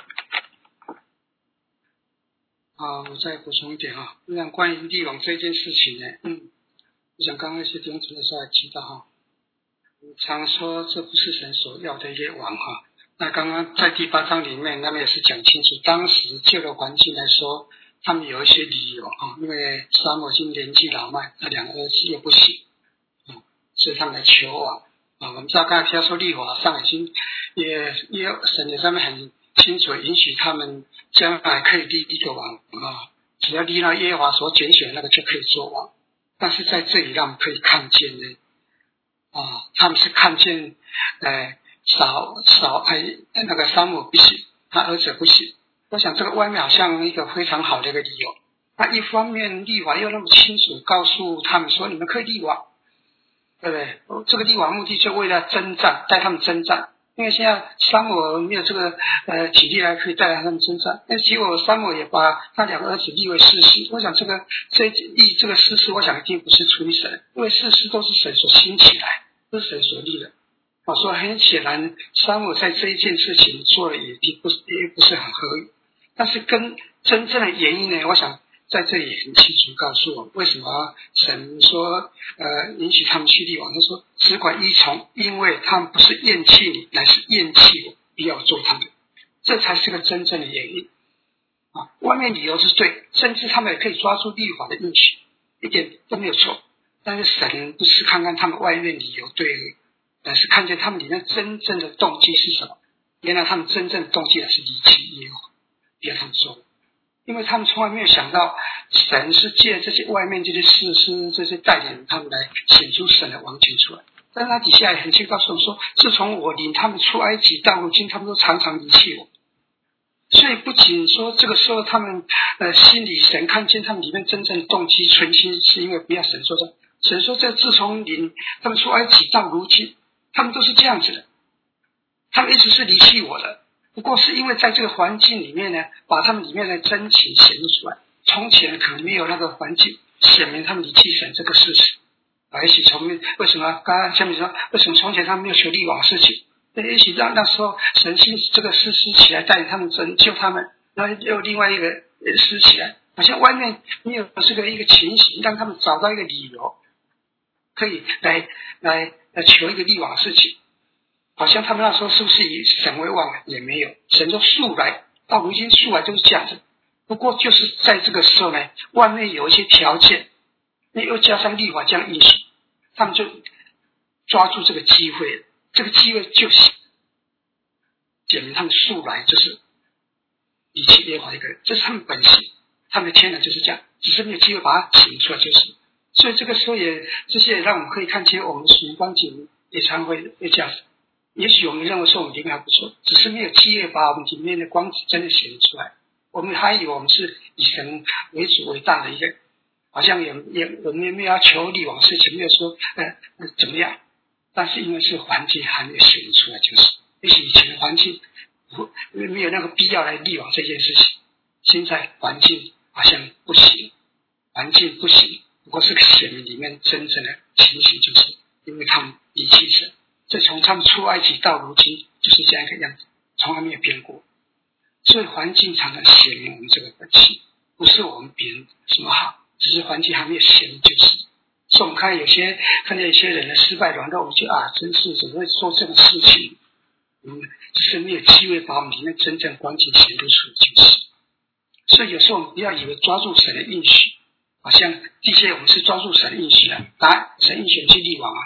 Speaker 2: 啊，我再补充一点哈，那关于立王这件事情呢，嗯，我想刚刚一些弟兄姊妹稍微提到哈，常说这不是神所要的一个王哈。那刚刚在第八章里面，那么也是讲清楚，当时就的环境来说，他们有一些理由啊，因为撒母耳已经年纪老迈，那两个儿子又不行，嗯，所以他们来求王啊。我们知道刚才提到说立法上已经也也有神也上面很清楚允许他们将来可以立一个王啊，只要立到耶和华所拣选那个就可以做王。但是在这里让我们可以看见呢，啊，他们是看见呃少少哎那个撒母耳不行，他儿子不行。我想这个外面好像一个非常好的一个理由。那一方面立王又那么清楚告诉他们说你们可以立王，对不对？这个立王目的就为了征战，带他们征战。因为现在撒母耳没有这个呃体力来可以带他们征战，那结果撒母耳也把他两个儿子立为士师。我想这个这立这个士师，我想一定不是出于神，因为士师都是神所兴起来，不是神所立的。啊，所以很显然撒母耳在这一件事情做的也并不是也不是很合理。但是跟真正的原因呢，我想在这里很清楚告诉我为什么神说呃允许他们去立王。他说只管依从，因为他们不是厌弃你，乃是厌弃我，不要做他们，这才是个真正的原因啊。外面理由是对，甚至他们也可以抓住立法的应许，一点都没有错。但是神不是看看他们外面理由对，而是看见他们里面真正的动机是什么。原来他们真正的动机乃是离弃耶和华，不要他们做。因为他们从来没有想到神是借这些外面这些士师这些带领他们来显出神的王权出来。但是他底下也很清楚告诉我们说，自从我领他们出埃及到如今，他们都常常离弃我。所以不仅说这个时候他们呃心里神看见他们里面真正的动机存心是因为不要神说的，神说这自从领他们出埃及到如今，他们都是这样子的，他们一直是离弃我的。不过是因为在这个环境里面呢，把他们里面的真情显露出来。从前可能没有那个环境显明他们离弃神这个事实。啊，也许从为什么刚刚下面说为什么从前他们没有求立王事情？也许让那时候神兴这个士师起来带领他们拯救他们，然后又有另外一个师起来，好像外面没有这个一个情形，让他们找到一个理由，可以来来来求一个立王事情。好像他们那时候是不是以神为王也没有，神就素来到如今素来就是这样子。不过就是在这个时候呢，外面有一些条件，那又加上立法这样应许，他们就抓住这个机会，这个机会就是显明他们素来就是离弃耶和华一个人，这是他们本性，他们的天然就是这样，只是没有机会把它显出来就是。所以这个时候也这些也让我们可以看清我们的属灵光景也常会会这样子。也许我们认为说我们里面还不错，只是没有机会把我们里面的光子真的显出来。我们还以为我们是以神为主为大的一个，好像也也我们也没有要求立王事情，没有说呃怎么样，但是因为是环境还没有显出来，就是也许以前的环境没有那个必要来立王这件事情，现在环境好像不行，环境不行，不过是显明里面真正的情形，就是因为他们离弃神。这从他们出埃及到如今就是这样一个样子，从来没有变过。所以环境常常显明我们这个本性，不是我们别人什么好，只是环境还没有显明就是。所以我们看有些看见有些人的失败软弱，我们就啊，真是怎么会做这种事情？嗯，只是没有机会把我们里面真正光景显露出就是。所以有时候我们不要以为抓住神的应许，好像这些我们是抓住神的应许啊，当然神应许去立王啊。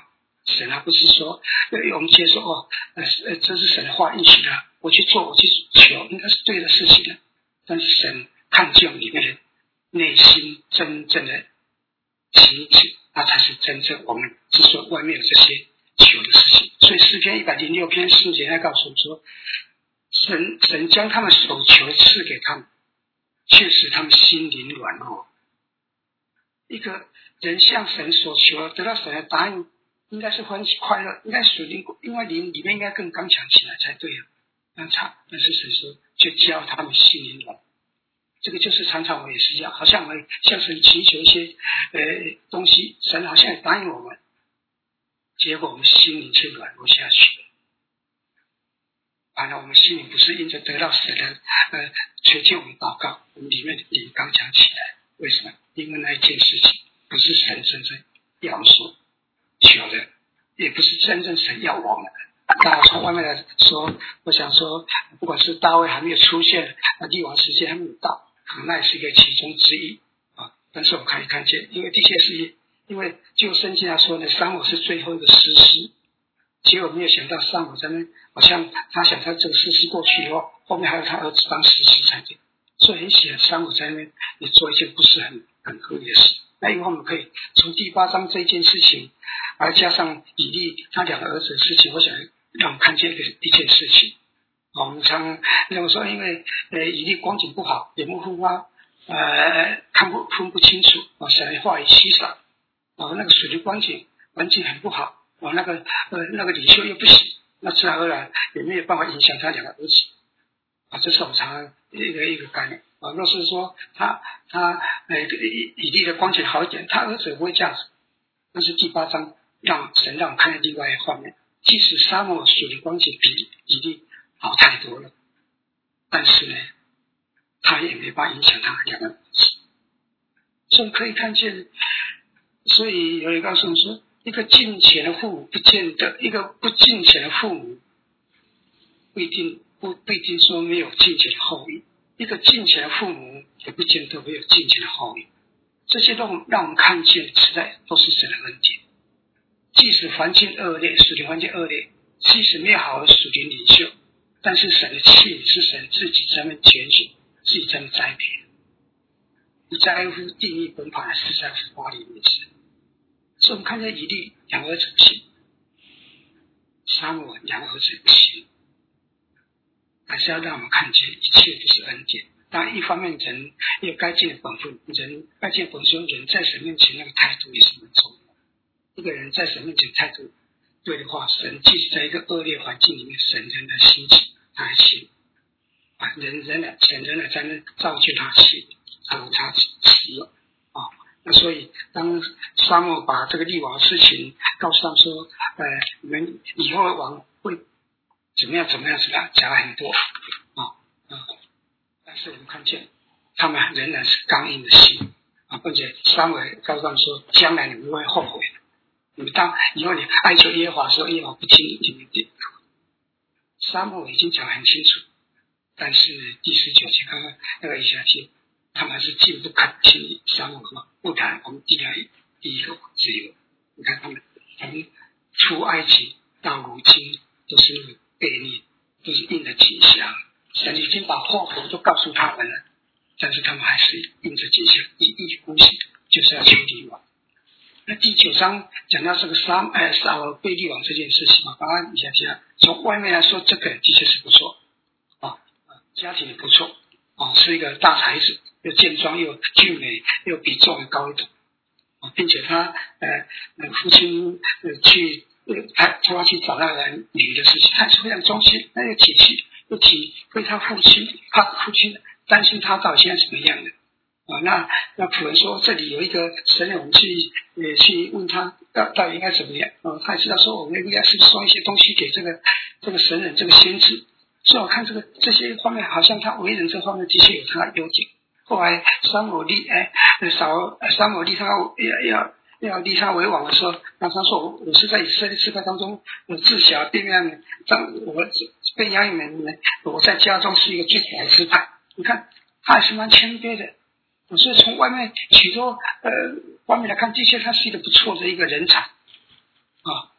Speaker 2: 神啊，不是说呃我们接受哦，呃，这是神的话应许的，我去做，我去求，应该是对的事情的。但是神看见里面的内心真正的情志，那才是真正我们是说外面有这些求的事情。所以诗篇一百零六篇四节来告诉我们说，神神将他们所求的赐给他们，却使他们心灵软弱。一个人向神所求，得到神的答案，应该是欢喜快乐，应该属灵，因为灵里面应该更刚强起来才对啊。但差，但是神说，却教他们心灵软。这个就是常常我也是一样，好像我们向神祈求一些呃东西，神好像也答应我们，结果我们心灵却软弱下去了。完了，我们心里不是因着得到神的呃垂听我们祷告，我们里面的灵刚强起来。为什么？因为那一件事情不是神真正要我们所求的，也不是真正神要我们的。大家从外面来说，我想说，不管是大卫还没有出现，立王时间还没有到，那也是一个其中之一啊。但是我可以看见，因为的确是因为就圣经来说呢，撒母耳是最后一个士师，结果没有想到撒母耳在那，好像他想他这个士师过去以后，后面还有他儿子当士师才对。所以很显然撒母耳在那边也做一件不是很很合理的事。那以后我们可以从第八章这件事情，而加上以利他两个儿子的事情，我想让我们看见一个一件事情。我们常认为说，因为呃以利光景不好，眼目昏花，呃看不分不清楚，啊，神的话语稀少，啊那个水的光景环境很不好，啊那个呃那个领袖又不行，那自然而然也没有办法影响他两个儿子。啊，这是我们常一个一个概念啊。若是说他他呃以以利的光景好一点，他儿子也不会这样子。但是第八章让神让我们看见另外一个画面，即使撒母耳属灵光景比以利好太多了，但是呢，他也没办法影响他两个儿子。所以可以看见，所以有人告诉我们说，一个敬虔的父母不见得，一个不敬虔的父母不一定不不一定说没有敬虔的后裔，一个敬虔的父母也不见得没有敬虔的后裔。这些都让我们看见，实在都是神的恩典。即使环境恶劣，属灵环境恶劣，即使没有好的属灵领袖，但是神的器皿是神自己在那拣选，自己在那栽培的，不在乎定义本法，是在乎发力为神。所以我们看见以利两个儿子不行，撒母耳两个儿子不行，还是要让我们看见一切都是恩典。当然一方面人也该尽本分，人该尽本分，人在神面前那个态度也是很重要。一个人在神面前态度对的话，神即使在一个恶劣环境里面，神仍然兴起他的心啊，人仍然神仍然在那造就他的心，让他使用啊。那所以当撒母耳把这个立王的事情告诉他们说，呃，你们以后的王会怎么样怎么样怎么样，讲了很多啊啊。但是我们看见他们仍然是刚硬的心啊，并且撒母耳告诉他们说，将来你们会后悔的。你们当以后你哀求耶和华的时候，耶和华不听你们的。撒母耳已经讲得很清楚，但是呢，第十九节刚刚那个以下节，他们还是进不肯听撒母耳，不谈我们第二第一个自由。你看他们从出埃及到如今都是那个悖逆，都是硬的景象。神已经把祸福都告诉他们了，但是他们还是硬着景象，一意孤行，就是要求立王。那第九章讲到这个撒呃撒母耳背立王这件事情啊，刚刚以前提到，从外面来说，这个的确是不错啊，家庭也不错啊，是一个大才子，又健壮又俊美，又比重又高一等啊，并且他呃父亲呃去呃他他去找那个人女的事情，他是非常忠心，那个体系。不提为他父亲，他父亲担心他到底现在怎么样的啊？那那仆人说这里有一个神人，我们去呃去问他到到底应该怎么样啊？他也知道说我们应该是送一些东西给这个这个神人这个先知。所以我看这个这些方面，好像他为人这方面的确有他的优点。后来撒母耳立哎扫撒母耳立他要要。要立他为王的时候，那他说我我是在以色列支派当中，我自小便雅悯，当我便雅悯人，我在家中是一个最小的支派。你看他还是蛮谦卑的，所以从外面许多呃方面来看，的确他是一个不错的一个人才啊。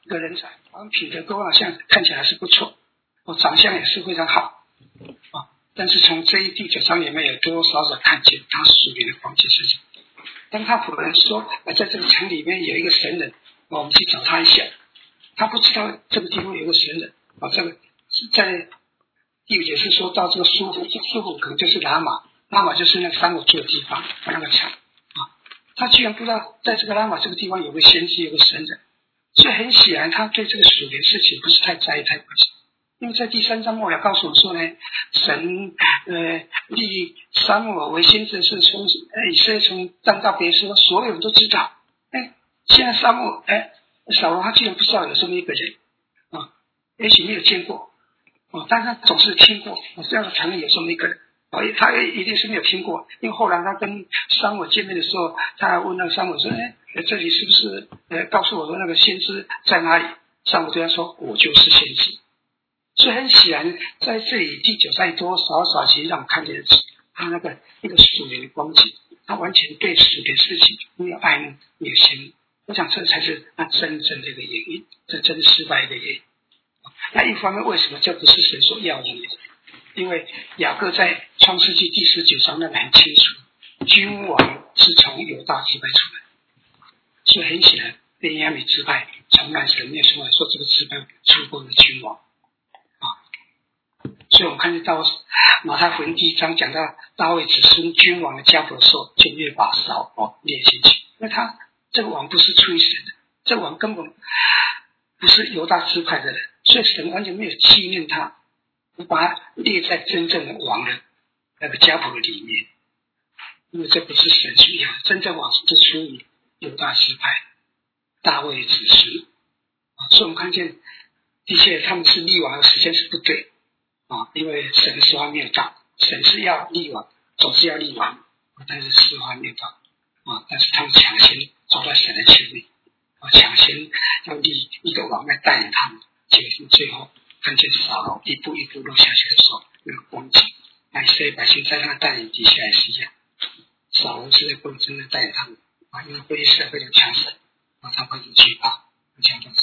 Speaker 2: 一个人才，好像品德都好像看起来是不错，哦，长相也是非常好，啊，但是从这一第九章里面有多多少少看见他属灵的光景是什么。当他仆人说，呃，在这个城里面有一个神人，哦，我们去找他一下，他不知道这个地方有个神人，啊，这个在第五节是说到这个苏弗，苏弗可能就是拉玛，拉玛就是那个三我住的地方，那个城啊，他居然不知道在这个拉玛这个地方有个先知，有个神人，所以很显然他对这个属灵事情不是太在意，太关心。因为在第三章末了告诉我们说呢，神呃立撒母耳为先知是从呃以色列从但到别说，所有人都知道。哎，现在撒母耳哎扫罗他居然不知道有这么一个人啊，也许没有见过。哦，但他总是听过，我这样承认有这么一个人，哦，他一定是没有听过，因为后来他跟撒母耳见面的时候，他还问那个撒母耳说：“哎，这里是不是呃告诉我说那个先知在哪里？”撒母耳对他说：“我就是先知。”所以很显然，在这里第九章多少少其实让我看见他那个那个属灵的光景，他完全对属灵事情没有爱慕，没有羡慕。我想这才是他真正的一个原因，这真失败的原因。那一方面，为什么这不是神所要的呢？因为雅各在创世纪第十九章那里很清楚，君王是从犹大支派出来，所以很显然，便雅悯支派从来神没有出来说这个支派出过的君王啊。所以我们看见到马太福音第一章讲到大卫子孙君王的家谱的时候，就越把扫罗列进去，因为他这个王不是出于神的，这个王根本不是犹大支派的人。所以神完全没有纪念他，我把他列在真正的王的那个家谱里面，因为这不是神所要的，真正王是出于犹大支派大卫的子孙啊。所以我们看见的确他们是立王的时间是不对啊，因为神的时候还没有到，神是要立王，总是要立王，但是时候还没有到啊，但是他们抢先走在神的前面啊，抢先要立一个王来带领他们。结果最后看见扫罗一步一步落下去的时候，那个光景，那以色列百姓在他的带领底下也是一样，扫罗是在不能真的带领他们啊，因为非利士非常强盛啊，他们很惧怕，很强壮。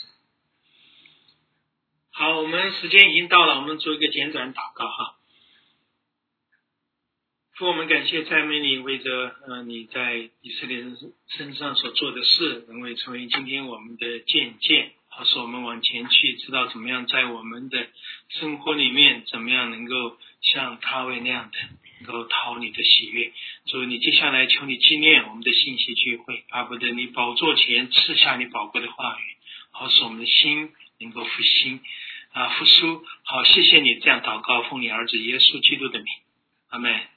Speaker 1: 好，我们时间已经到了，我们做一个简短祷告哈。父，我们感谢赞美你，为着呃你在以色列人身上所做的事，能为成为今天我们的见证。好，使我们往前去，知道怎么样在我们的生活里面，怎么样能够像大卫那样的，能够讨你的喜悦。所以你接下来求你纪念我们的信息聚会，巴不得你宝座前赐下你宝贵的话语，好使我们的心能够复兴啊复苏。好，谢谢你这样祷告，奉你儿子耶稣基督的名，阿们。